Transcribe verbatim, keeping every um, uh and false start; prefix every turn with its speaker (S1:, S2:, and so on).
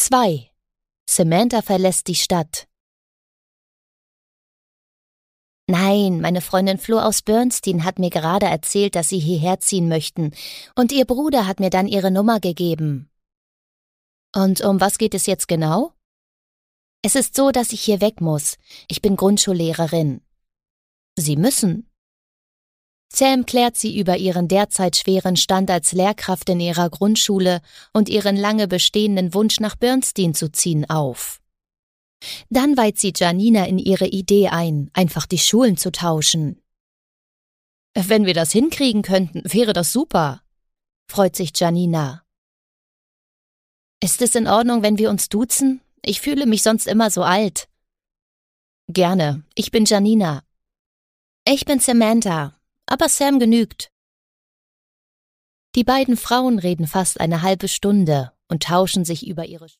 S1: zwei. Samantha verlässt die Stadt. Nein, meine Freundin Flo aus Bernstein hat mir gerade erzählt, dass sie hierher ziehen möchten, und ihr Bruder hat mir dann ihre Nummer gegeben. Und um was geht es jetzt genau? Es ist so, dass ich hier weg muss. Ich bin Grundschullehrerin. Sie müssen. Sam klärt sie über ihren derzeit schweren Stand als Lehrkraft in ihrer Grundschule und ihren lange bestehenden Wunsch, nach Bernstein zu ziehen, auf. Dann weiht sie Janina in ihre Idee ein, einfach die Schulen zu tauschen. Wenn wir das hinkriegen könnten, wäre das super, freut sich Janina. Ist es in Ordnung, wenn wir uns duzen? Ich fühle mich sonst immer so alt. Gerne, ich bin Janina. Ich bin Samantha, aber Sam genügt. Die beiden Frauen reden fast eine halbe Stunde und tauschen sich über ihre